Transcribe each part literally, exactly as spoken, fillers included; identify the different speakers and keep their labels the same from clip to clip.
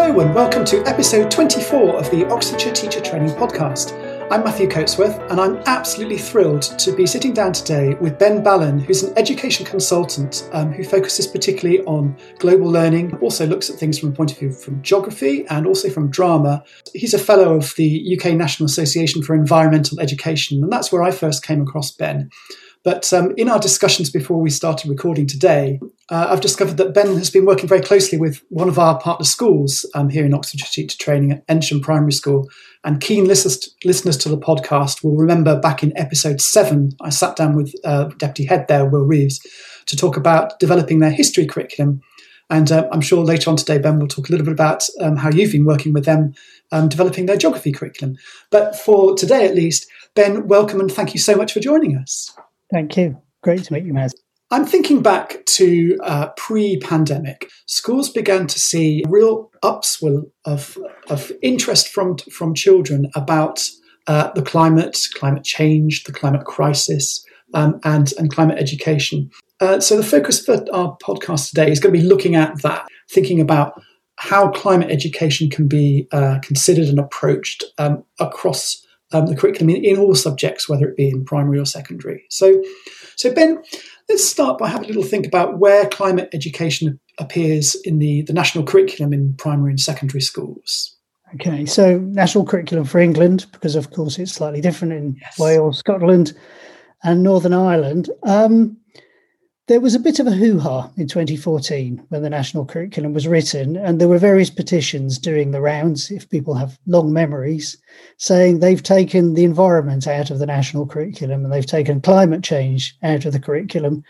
Speaker 1: Hello and welcome to episode twenty-four of the Oxfordshire Teacher Training Podcast. I'm Matthew Coatsworth and I'm absolutely thrilled to be sitting down today with Ben Ballin, who's an education consultant um, who focuses particularly on global learning, also looks at things from a point of view from geography and also from drama. He's a fellow of the U K National Association for Environmental Education, and that's where I first came across Ben. But um, in our discussions before we started recording today, uh, I've discovered that Ben has been working very closely with one of our partner schools um, here in Oxfordshire Teacher Training at Ensham Primary School. And keen listeners, listeners to the podcast will remember back in episode seven, I sat down with uh, Deputy Head there, Will Reeves, to talk about developing their history curriculum. And uh, I'm sure later on today, Ben will talk a little bit about um, how you've been working with them um, developing their geography curriculum. But for today, at least, Ben, welcome and thank you so much for joining us.
Speaker 2: Thank you. Great to meet you, Matt.
Speaker 1: I'm thinking back to uh, pre-pandemic. Schools began to see a real upswell of, of interest from, from children about uh, the climate, climate change, the climate crisis, um, and, and climate education. Uh, so the focus for our podcast today is going to be looking at that, thinking about how climate education can be uh, considered and approached um, across Um, the curriculum in, in all subjects, whether it be in primary or secondary. So, so Ben, let's start by having a little think about where climate education appears in the, the national curriculum in primary and secondary schools.
Speaker 2: Okay, so national curriculum for England, because of course it's slightly different in yes. Wales, Scotland and Northern Ireland. Um, there was a bit of a hoo-ha in twenty fourteen when the national curriculum was written, and there were various petitions doing the rounds, if people have long memories, saying they've taken the environment out of the national curriculum and they've taken climate change out of the curriculum.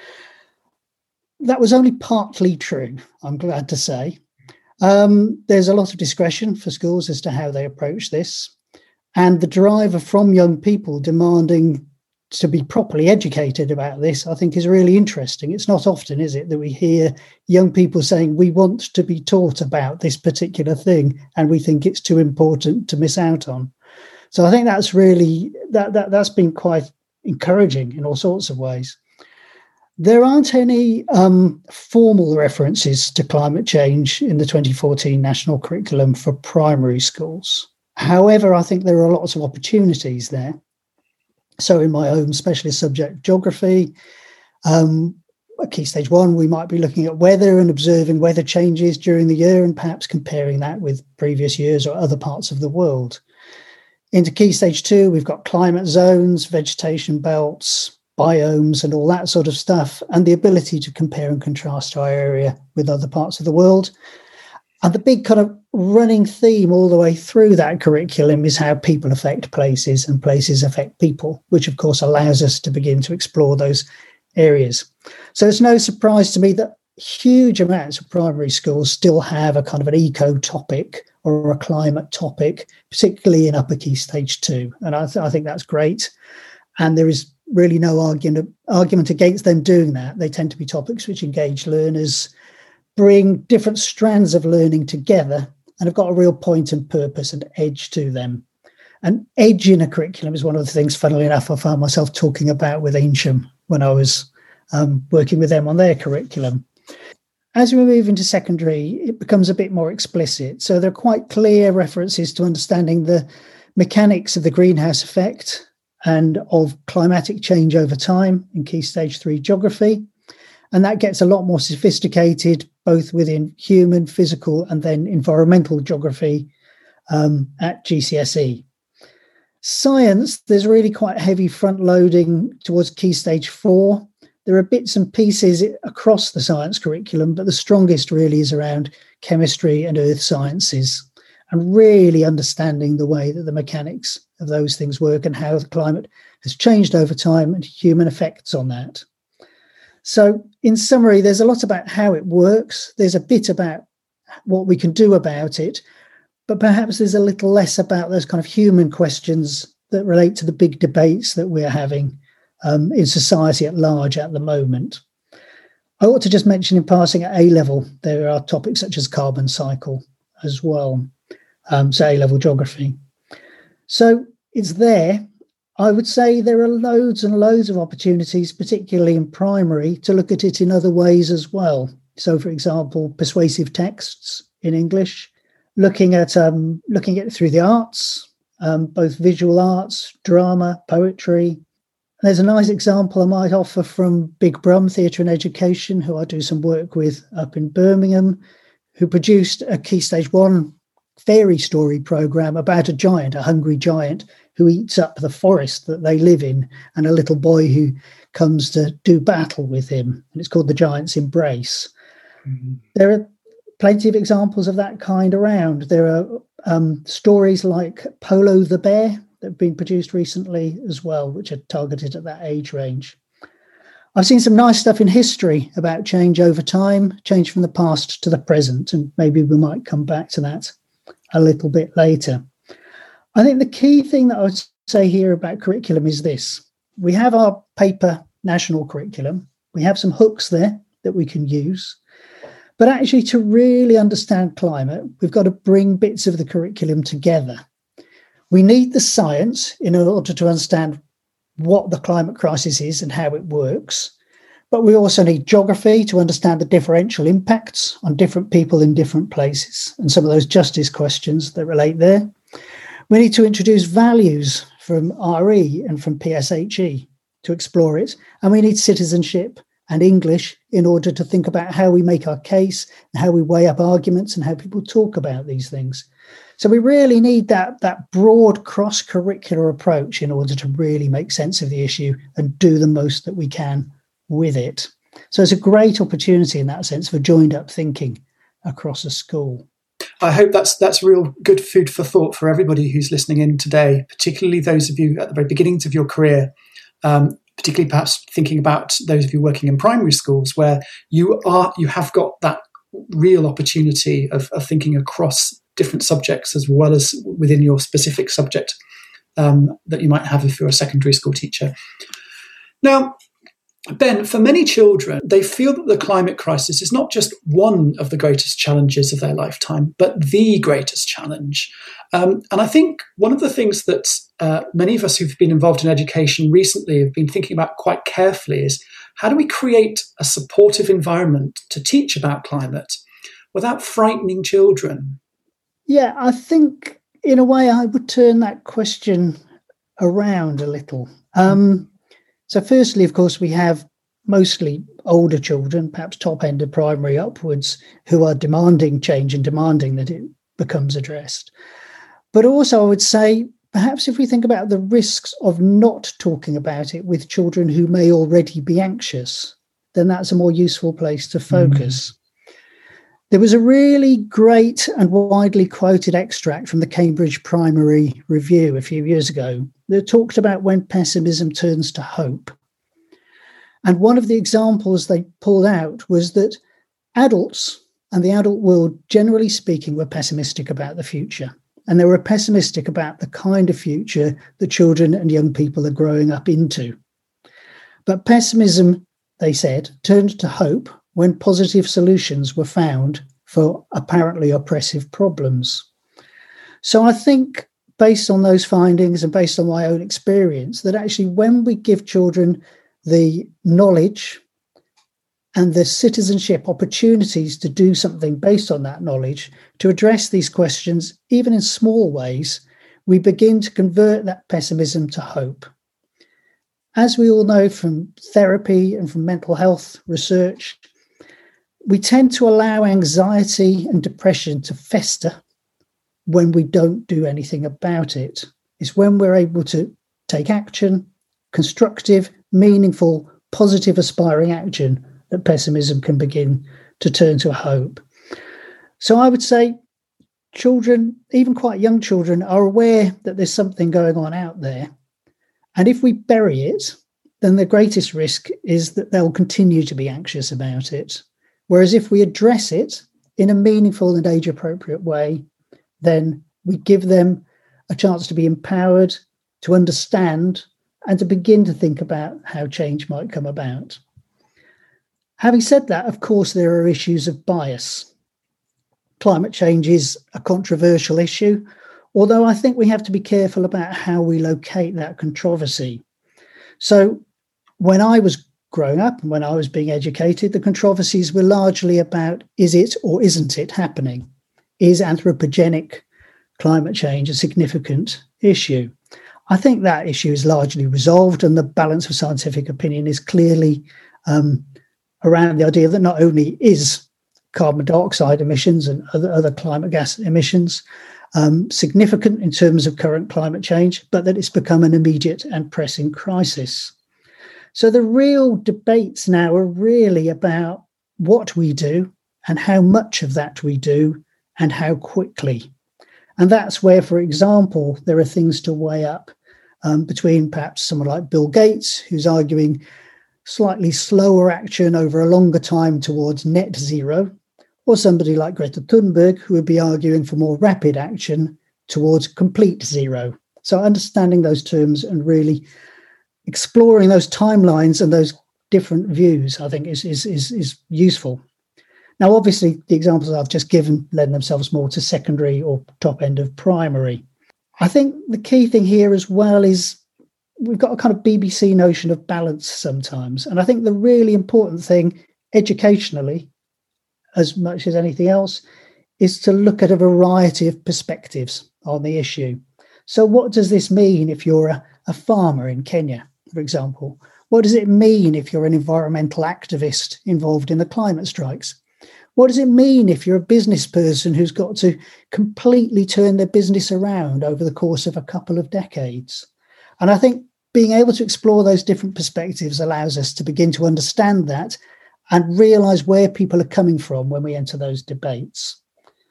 Speaker 2: That was only partly true, I'm glad to say. Um, there's a lot of discretion for schools as to how they approach this, and the drive from young people demanding to be properly educated about this, I think, is really interesting. It's not often, is it, that we hear young people saying we want to be taught about this particular thing and we think it's too important to miss out on. So I think that's really, that, that, that's been quite encouraging in all sorts of ways. There aren't any um, formal references to climate change in the twenty fourteen national curriculum for primary schools. However, I think there are lots of opportunities there. So in my own specialist subject, geography, um, at Key Stage one, we might be looking at weather and observing weather changes during the year and perhaps comparing that with previous years or other parts of the world. Into Key Stage two, we've got climate zones, vegetation belts, biomes and all that sort of stuff, and the ability to compare and contrast our area with other parts of the world. And the big kind of running theme all the way through that curriculum is how people affect places and places affect people, which of course allows us to begin to explore those areas. So it's no surprise to me that huge amounts of primary schools still have a kind of an eco topic or a climate topic, particularly in upper Key Stage two. And I, th- I think that's great. And there is really no argument, argument against them doing that. They tend to be topics which engage learners, bring different strands of learning together, and have got a real point and purpose and edge to them. And edge in a curriculum is one of the things, funnily enough, I found myself talking about with Ensham when I was um, working with them on their curriculum. As we move into secondary, it becomes a bit more explicit. So there are quite clear references to understanding the mechanics of the greenhouse effect and of climatic change over time in Key Stage three geography. And that gets a lot more sophisticated, both within human, physical, and then environmental geography um, at G C S E. Science, there's really quite heavy front loading towards Key Stage four. There are bits and pieces across the science curriculum, but the strongest really is around chemistry and earth sciences, and really understanding the way that the mechanics of those things work and how the climate has changed over time and human effects on that. So in summary, there's a lot about how it works. There's a bit about what we can do about it, but perhaps there's a little less about those kind of human questions that relate to the big debates that we're having um, in society at large at the moment. I ought to just mention in passing at A-level, there are topics such as carbon cycle as well, um, so A-level geography. So it's there. I would say there are loads and loads of opportunities, particularly in primary, to look at it in other ways as well. So, for example, persuasive texts in English, looking at um, looking at it through the arts, um, both visual arts, drama, poetry. There's a nice example I might offer from Big Brum Theatre and Education, who I do some work with up in Birmingham, who produced a Key Stage One fairy story programme about a giant, a hungry giant, who eats up the forest that they live in, and a little boy who comes to do battle with him. And it's called The Giant's Embrace. Mm-hmm. There are plenty of examples of that kind around. There are um, stories like Polo the Bear that have been produced recently as well, which are targeted at that age range. I've seen some nice stuff in history about change over time, change from the past to the present, and maybe we might come back to that a little bit later. I think the key thing that I would say here about curriculum is this. We have our paper national curriculum. We have some hooks there that we can use. But actually, to really understand climate, we've got to bring bits of the curriculum together. We need the science in order to understand what the climate crisis is and how it works. But we also need geography to understand the differential impacts on different people in different places and some of those justice questions that relate there. We need to introduce values from R E and from P S H E to explore it. And we need citizenship and English in order to think about how we make our case and how we weigh up arguments and how people talk about these things. So we really need that, that broad cross-curricular approach in order to really make sense of the issue and do the most that we can with it. So it's a great opportunity in that sense for joined up thinking across a school.
Speaker 1: I hope that's that's real good food for thought for everybody who's listening in today, particularly those of you at the very beginnings of your career, um, particularly perhaps thinking about those of you working in primary schools where you are you have got that real opportunity of, of thinking across different subjects as well as within your specific subject um, that you might have if you're a secondary school teacher. Now, Ben, for many children, they feel that the climate crisis is not just one of the greatest challenges of their lifetime, but the greatest challenge. Um, and I think one of the things that uh, many of us who've been involved in education recently have been thinking about quite carefully is how do we create a supportive environment to teach about climate without frightening children?
Speaker 2: Yeah, I think in a way I would turn that question around a little. Um, so firstly, of course, we have mostly older children, perhaps top end of primary upwards, who are demanding change and demanding that it becomes addressed. But also I would say, perhaps if we think about the risks of not talking about it with children who may already be anxious, then that's a more useful place to focus. Mm. There was a really great and widely quoted extract from the Cambridge Primary Review a few years ago that talked about when pessimism turns to hope. And one of the examples they pulled out was that adults and the adult world, generally speaking, were pessimistic about the future. And they were pessimistic about the kind of future that children and young people are growing up into. But pessimism, they said, turned to hope when positive solutions were found for apparently oppressive problems. So I think, based on those findings and based on my own experience, that actually when we give children the knowledge and the citizenship opportunities to do something based on that knowledge, to address these questions, even in small ways, we begin to convert that pessimism to hope. As we all know from therapy and from mental health research, we tend to allow anxiety and depression to fester when we don't do anything about it. It's when we're able to take action, constructive, meaningful, positive, aspiring action, that pessimism can begin to turn to hope. So I would say children, even quite young children, are aware that there's something going on out there. And if we bury it, then the greatest risk is that they'll continue to be anxious about it. Whereas if we address it in a meaningful and age-appropriate way, then we give them a chance to be empowered, to understand, and to begin to think about how change might come about. Having said that, of course, there are issues of bias. Climate change is a controversial issue, although I think we have to be careful about how we locate that controversy. So when I was growing up and when I was being educated, the controversies were largely about is it or isn't it happening? is anthropogenic climate change a significant issue? I think that issue is largely resolved, and the balance of scientific opinion is clearly um, around the idea that not only is carbon dioxide emissions and other, other climate gas emissions um, significant in terms of current climate change, but that it's become an immediate and pressing crisis. So the real debates now are really about what we do and how much of that we do and how quickly. And that's where, for example, there are things to weigh up um, between perhaps someone like Bill Gates, who's arguing slightly slower action over a longer time towards net zero, or somebody like Greta Thunberg, who would be arguing for more rapid action towards complete zero. So understanding those terms and really exploring those timelines and those different views, I think, is is is, is useful. Now, obviously, the examples I've just given lend themselves more to secondary or top end of primary. I think the key thing here as well is we've got a kind of B B C notion of balance sometimes. And I think the really important thing educationally, as much as anything else, is to look at a variety of perspectives on the issue. So what does this mean if you're a, a farmer in Kenya, for example? What does it mean if you're an environmental activist involved in the climate strikes? What does it mean if you're a business person who's got to completely turn their business around over the course of a couple of decades? And I think being able to explore those different perspectives allows us to begin to understand that and realise where people are coming from when we enter those debates.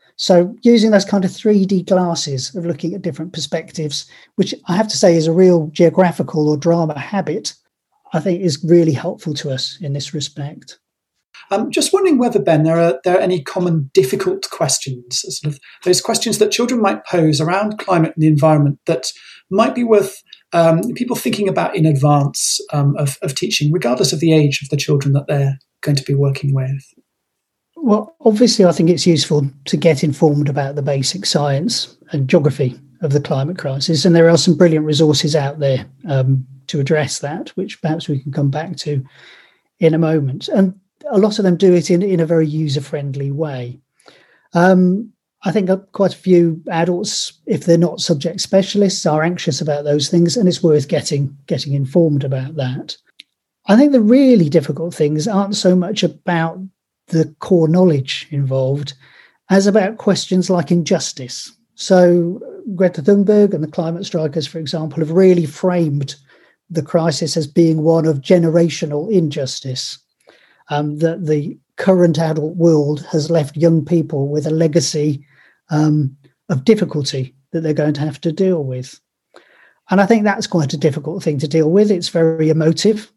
Speaker 2: So using those kind of three D glasses of looking at different perspectives, which I have to say is a real geographical or drama habit, I think is really helpful to us in this respect.
Speaker 1: I'm just wondering whether, Ben, there are there are any common difficult questions, sort of those questions that children might pose around climate and the environment that might be worth um, people thinking about in advance um, of, of teaching, regardless of the age of the children that they're going to be working with.
Speaker 2: Well, obviously, I think it's useful to get informed about the basic science and geography of the climate crisis. And there are some brilliant resources out there um, to address that, which perhaps we can come back to in a moment. And a lot of them do it in, in a very user-friendly way. Um, I think quite a few adults, if they're not subject specialists, are anxious about those things, and it's worth getting getting informed about that. I think the really difficult things aren't so much about the core knowledge involved as about questions like injustice. So Greta Thunberg and the climate strikers, for example, have really framed the crisis as being one of generational injustice. Um, that the current adult world has left young people with a legacy um, of difficulty that they're going to have to deal with. And I think that's quite a difficult thing to deal with. It's very emotive,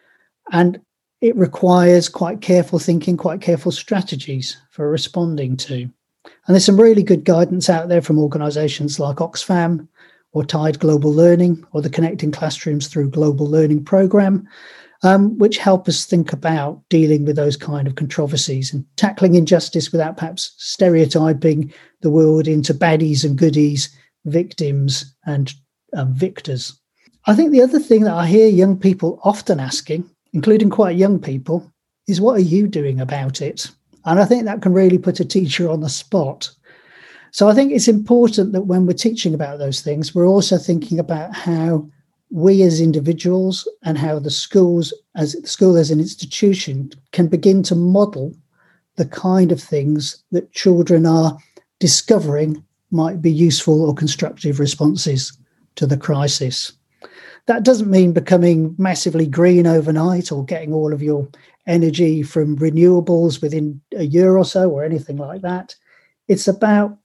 Speaker 2: and it requires quite careful thinking, quite careful strategies for responding to. And there's some really good guidance out there from organisations like Oxfam or Tide Global Learning or the Connecting Classrooms Through Global Learning programme, um, which help us think about dealing with those kind of controversies and tackling injustice without perhaps stereotyping the world into baddies and goodies, victims and um, victors. I think the other thing that I hear young people often asking, including quite young people, is what are you doing about it? And I think that can really put a teacher on the spot. So I think it's important that when we're teaching about those things, we're also thinking about how we as individuals and how the schools, as the school as an institution, can begin to model the kind of things that children are discovering might be useful or constructive responses to the crisis. That doesn't mean becoming massively green overnight or getting all of your energy from renewables within a year or so or anything like that. It's about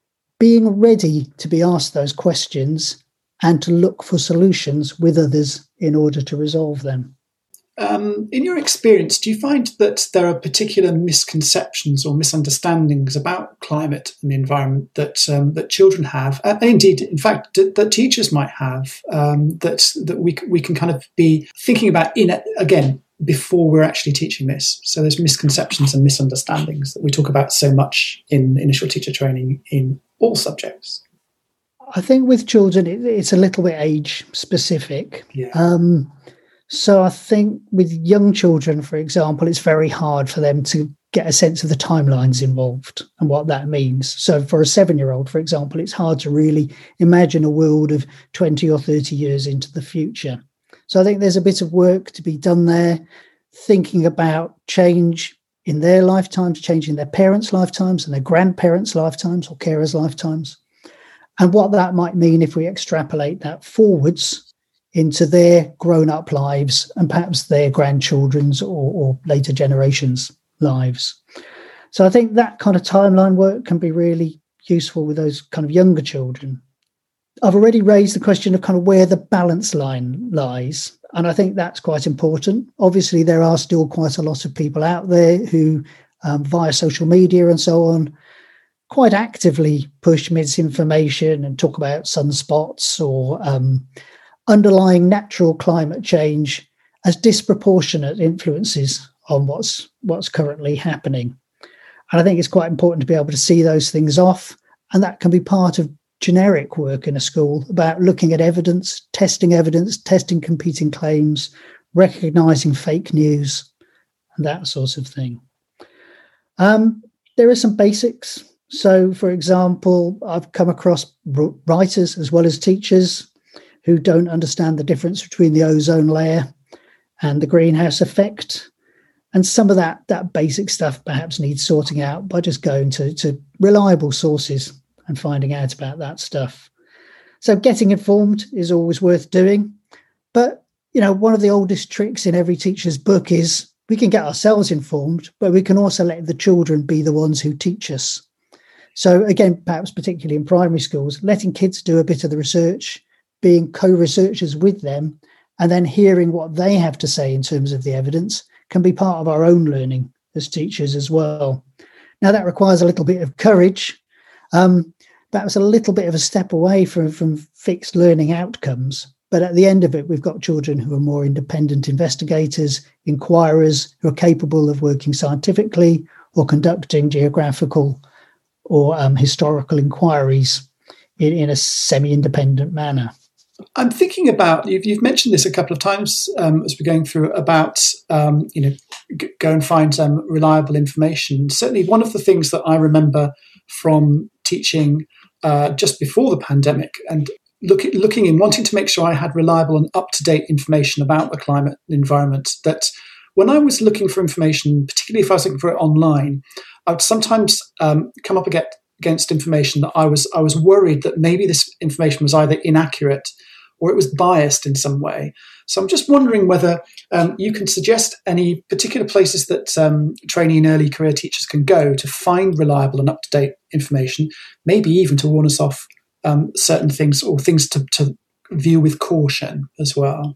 Speaker 2: being ready to be asked those questions and to look for solutions with others in order to resolve them.
Speaker 1: Um, in your experience, do you find that there are particular misconceptions or misunderstandings about climate and the environment that um, that children have, and indeed, in fact, that, that teachers might have, um, that that we we can kind of be thinking about in again before we're actually teaching this? So there's misconceptions and misunderstandings that we talk about so much in initial teacher training in all subjects.
Speaker 2: I think with children, it, it's a little bit age specific.
Speaker 1: Yeah.
Speaker 2: Um, so I think with young children, for example, it's very hard for them to get a sense of the timelines involved and what that means. So for a seven-year-old, for example, it's hard to really imagine a world of twenty or thirty years into the future. So I think there's a bit of work to be done there, thinking about change in their lifetimes, change in their parents' lifetimes and their grandparents' lifetimes or carers' lifetimes, and what that might mean if we extrapolate that forwards into their grown-up lives and perhaps their grandchildren's or, or later generations' lives. So I think that kind of timeline work can be really useful with those kind of younger children. I've already raised the question of kind of where the balance line lies, and I think that's quite important. Obviously, there are still quite a lot of people out there who, um, via social media and so on, quite actively push misinformation and talk about sunspots or um, underlying natural climate change as disproportionate influences on what's what's currently happening. And I think it's quite important to be able to see those things off, and that can be part of generic work in a school about looking at evidence, testing evidence, testing competing claims, recognising fake news, and that sort of thing. Um, there are some basics. So, for example, I've come across writers as well as teachers who don't understand the difference between the ozone layer and the greenhouse effect. And some of that that basic stuff perhaps needs sorting out by just going to, to reliable sources and finding out about that stuff. So getting informed is always worth doing. But, you know, one of the oldest tricks in every teacher's book is we can get ourselves informed, but we can also let the children be the ones who teach us. So again, perhaps particularly in primary schools, letting kids do a bit of the research, being co-researchers with them, and then hearing what they have to say in terms of the evidence can be part of our own learning as teachers as well. Now, that requires a little bit of courage, um, perhaps a little bit of a step away from, from fixed learning outcomes. But at the end of it, we've got children who are more independent investigators, inquirers, who are capable of working scientifically or conducting geographical or um, historical inquiries in, in a semi-independent manner.
Speaker 1: I'm thinking about, you've, you've mentioned this a couple of times um, as we're going through about, um, you know, g- go and find um, reliable information. Certainly one of the things that I remember from teaching uh, just before the pandemic and look, looking and wanting to make sure I had reliable and up-to-date information about the climate and environment, that when I was looking for information, particularly if I was looking for it online, I would sometimes um, come up against, against information that I was I was worried that maybe this information was either inaccurate or it was biased in some way. So I'm just wondering whether um, you can suggest any particular places that um, trainee and early career teachers can go to find reliable and up-to-date information, maybe even to warn us off um, certain things or things to, to view with caution as well.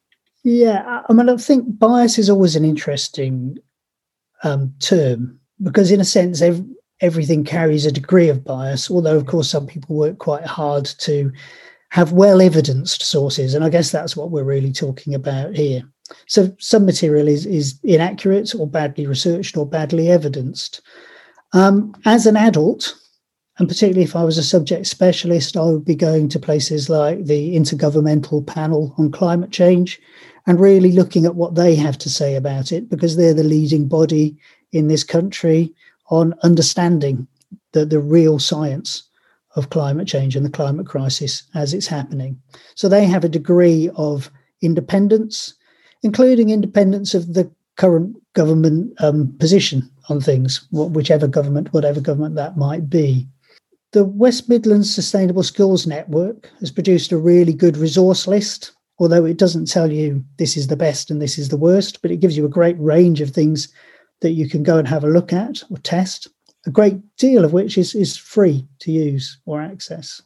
Speaker 2: Yeah, I mean, I think bias is always an interesting um, term because in a sense, every, everything carries a degree of bias, although, of course, some people work quite hard to have well-evidenced sources, and I guess that's what we're really talking about here. So some material is, is inaccurate or badly researched or badly evidenced. Um, as an adult, and particularly if I was a subject specialist, I would be going to places like the Intergovernmental Panel on Climate Change and really looking at what they have to say about it, because they're the leading body in this country on understanding the, the real science of climate change and the climate crisis as it's happening. So they have a degree of independence, including independence of the current government um, position on things, whichever government, whatever government that might be. The West Midlands Sustainable Schools Network has produced a really good resource list, although it doesn't tell you this is the best and this is the worst, but it gives you a great range of things that you can go and have a look at or test, a great deal of which is, is free to use or access.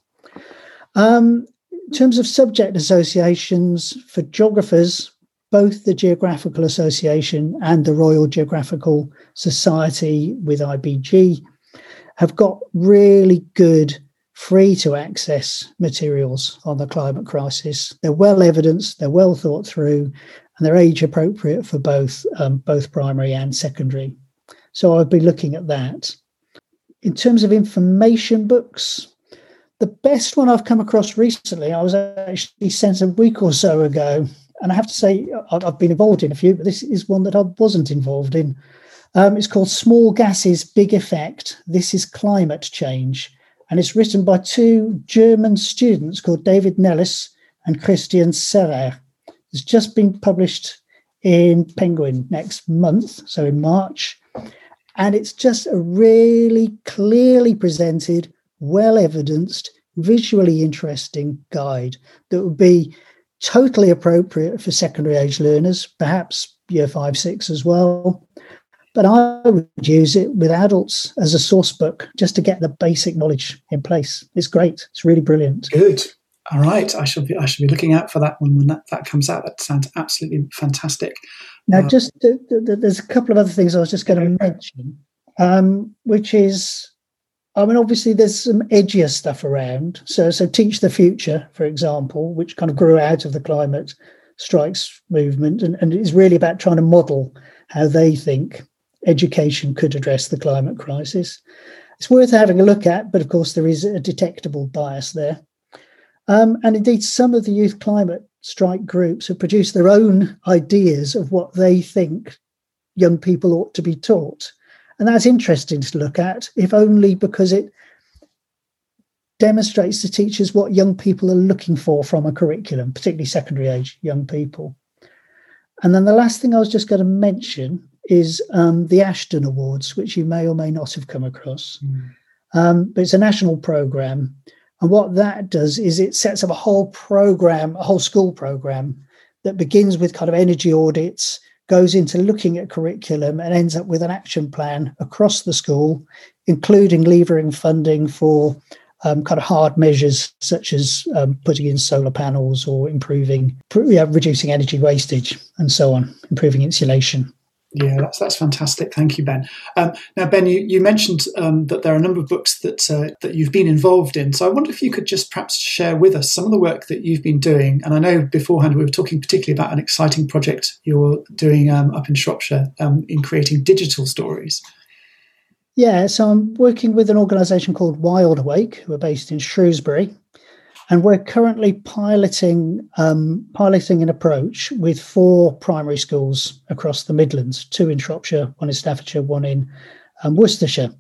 Speaker 2: Um, in terms of subject associations for geographers, both the Geographical Association and the Royal Geographical Society with I B G have got really good free to access materials on the climate crisis. They're well evidenced, they're well thought through, and they're age appropriate for both, um, both primary and secondary. So I'd be looking at that. In terms of information books, the best one I've come across recently, I was actually sent a week or so ago, and I have to say I've been involved in a few, but this is one that I wasn't involved in. Um, it's called Small Gases, Big Effect. This is Climate Change. And it's written by two German students called David Nellis and Christian Serrer. It's just been published in Penguin next month, so in March. And it's just a really clearly presented, well-evidenced, visually interesting guide that would be totally appropriate for secondary age learners, perhaps year five, six as well. But I would use it with adults as a source book just to get the basic knowledge in place. It's great. It's really brilliant.
Speaker 1: Good. All right. I shall be I shall be looking out for that one when that, that comes out. That sounds absolutely fantastic.
Speaker 2: Now,
Speaker 1: uh,
Speaker 2: just uh, there's a couple of other things I was just going to mention, um, which is, I mean, obviously there's some edgier stuff around. So, so Teach the Future, for example, which kind of grew out of the climate strikes movement and, and is really about trying to model how they think education could address the climate crisis. It's worth having a look at, but of course there is a detectable bias there. Um, and indeed, some of the youth climate strike groups have produced their own ideas of what they think young people ought to be taught. And that's interesting to look at, if only because it demonstrates to teachers what young people are looking for from a curriculum, particularly secondary age young people. And then the last thing I was just going to mention is um, the Ashton Awards, which you may or may not have come across. Mm. Um, but it's a national programme. And what that does is it sets up a whole programme, a whole school programme that begins with kind of energy audits, goes into looking at curriculum and ends up with an action plan across the school, including levering funding for um, kind of hard measures such as um, putting in solar panels or improving, yeah, reducing energy wastage and so on, improving insulation.
Speaker 1: Yeah, that's that's fantastic. Thank you, Ben. Um, now, Ben, you, you mentioned um, that there are a number of books that uh, that you've been involved in. So I wonder if you could just perhaps share with us some of the work that you've been doing. And I know beforehand we were talking particularly about an exciting project you're doing um, up in Shropshire um, in creating digital stories.
Speaker 2: Yeah, so I'm working with an organisation called Wild Awake, who are based in Shrewsbury. And we're currently piloting um, piloting an approach with four primary schools across the Midlands, two in Shropshire, one in Staffordshire, one in um, Worcestershire.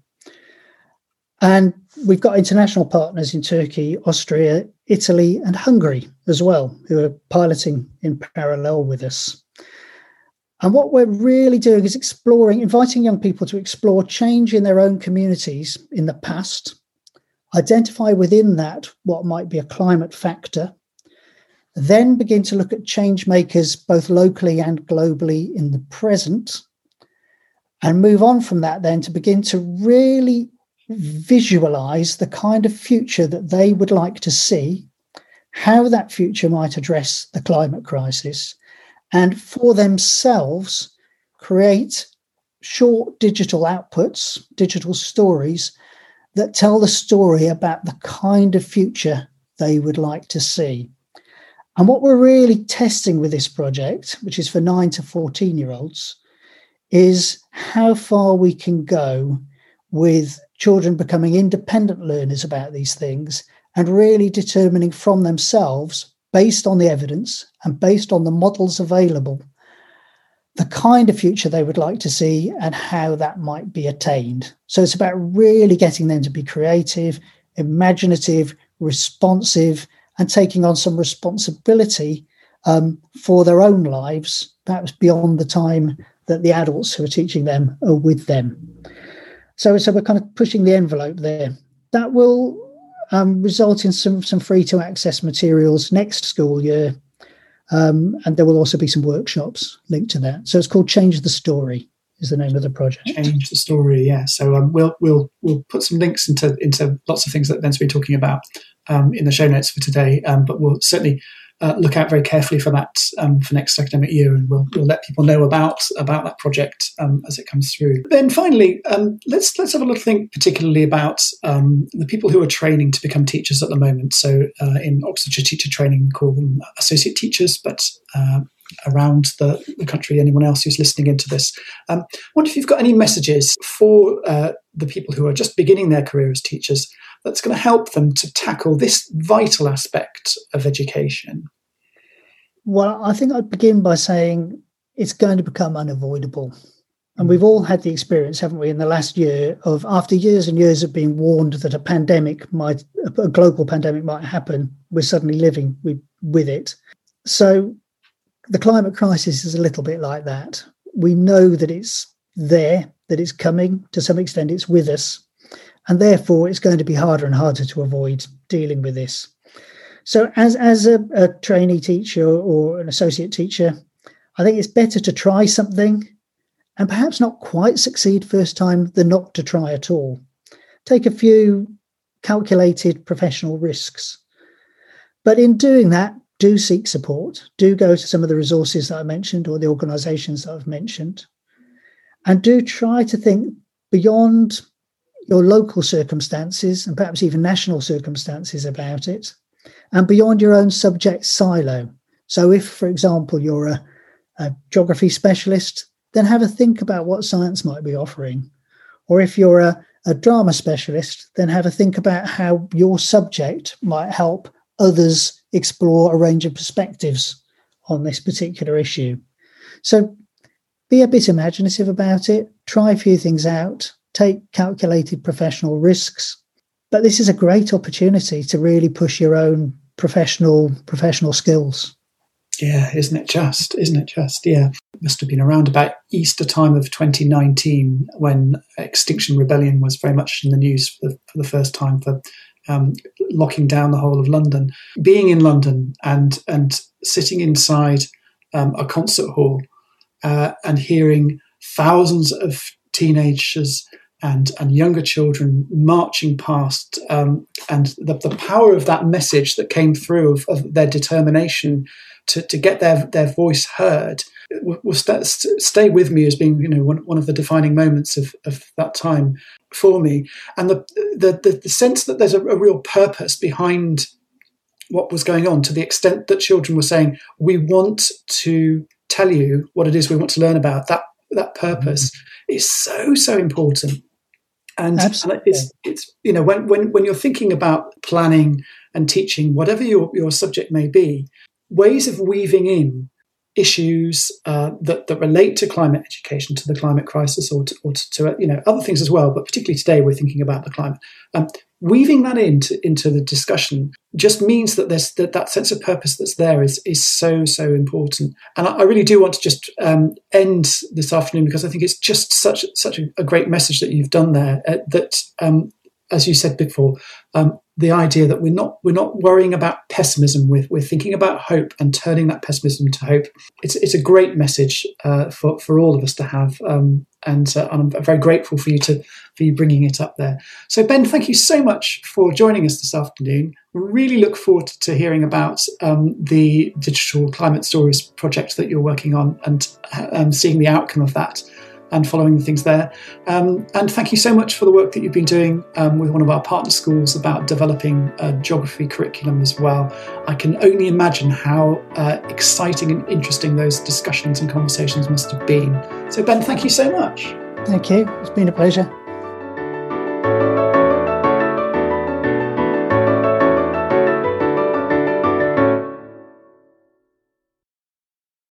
Speaker 2: And we've got international partners in Turkey, Austria, Italy, and Hungary as well, who are piloting in parallel with us. And what we're really doing is exploring, inviting young people to explore change in their own communities in the past, identify within that what might be a climate factor, then begin to look at change makers both locally and globally in the present, and move on from that then to begin to really visualize the kind of future that they would like to see, how that future might address the climate crisis, and for themselves create short digital outputs, digital stories that tell the story about the kind of future they would like to see. And what we're really testing with this project, which is for nine to fourteen year olds, is how far we can go with children becoming independent learners about these things and really determining from themselves, based on the evidence and based on the models available, the kind of future they would like to see and how that might be attained. So it's about really getting them to be creative, imaginative, responsive, and taking on some responsibility um, for their own lives, perhaps beyond the time that the adults who are teaching them are with them. So, so we're kind of pushing the envelope there. That will um, result in some, some free-to-access materials next school year. Um, and there will also be some workshops linked to that. So it's called Change the Story is the name of the project.
Speaker 1: Change the Story, yeah. So um, we'll we'll we'll put some links into into lots of things that Ben's been talking about um, in the show notes for today. Um, but we'll certainly uh, look out very carefully for that um, for next academic year, and we'll we'll let people know about about that project um, as it comes through. Then finally, um, let's let's have a little think particularly about um, the people who are training to become teachers at the moment. So uh, in Oxfordshire teacher training, we call them associate teachers, but uh, around the, the country, anyone else who's listening into this. Um, I wonder if you've got any messages for uh, the people who are just beginning their career as teachers that's going to help them to tackle this vital aspect of education.
Speaker 2: Well, I think I'd begin by saying it's going to become unavoidable. And we've all had the experience, haven't we, in the last year of, after years and years of being warned that a pandemic might, a global pandemic might happen, we're suddenly living with, with it. So the climate crisis is a little bit like that. We know that it's there, that it's coming. To some extent, it's with us. And therefore, it's going to be harder and harder to avoid dealing with this. So as, as a, a trainee teacher or an associate teacher, I think it's better to try something and perhaps not quite succeed first time than not to try at all. Take a few calculated professional risks. But in doing that, do seek support. Do go to some of the resources that I mentioned or the organisations that I've mentioned. And do try to think beyond your local circumstances and perhaps even national circumstances about it, and beyond your own subject silo. So if, for example, you're a, a geography specialist, then have a think about what science might be offering. Or if you're a, a drama specialist, then have a think about how your subject might help others explore a range of perspectives on this particular issue. So be a bit imaginative about it, try a few things out, take calculated professional risks. But this is a great opportunity to really push your own professional professional skills.
Speaker 1: Yeah, isn't it just? Isn't it just? Yeah. It must have been around about Easter time of twenty nineteen when Extinction Rebellion was very much in the news for the, for the first time for um, locking down the whole of London. Being in London and and sitting inside um, a concert hall uh, and hearing thousands of teenagers and and younger children marching past, um, and the, the power of that message that came through of, of their determination to, to get their, their voice heard will, will st- st- stay with me as being, you know, one, one of the defining moments of, of that time for me. And the the, the, the sense that there's a, a real purpose behind what was going on, to the extent that children were saying, we want to tell you what it is we want to learn about, that that purpose mm-hmm. is so, so important. And, and it's, it's, you know, when, when, when you're thinking about planning and teaching, whatever your, your subject may be, ways of weaving in issues uh, that, that relate to climate education, to the climate crisis, or to, or to, to you know, other things as well, but particularly today we're thinking about the climate. Um, weaving that into into the discussion just means that there's that, that sense of purpose that's there is is so, so important. And I, I really do want to just um, end this afternoon, because I think it's just such such a, a great message that you've done there, uh, that um, as you said before, um, the idea that we're not we're not worrying about pessimism, we're, we're thinking about hope and turning that pessimism to hope. It's it's a great message uh, for for all of us to have, um, and, uh, and I'm very grateful for you to for you bringing it up there. So Ben, thank you so much for joining us this afternoon. Really look forward to hearing about um, the Digital Climate Stories project that you're working on, and um, seeing the outcome of that and following the things there. Um, and thank you so much for the work that you've been doing um, with one of our partner schools about developing a geography curriculum as well. I can only imagine how uh, exciting and interesting those discussions and conversations must have been. So Ben, thank you so much.
Speaker 2: Thank you. It's been a pleasure.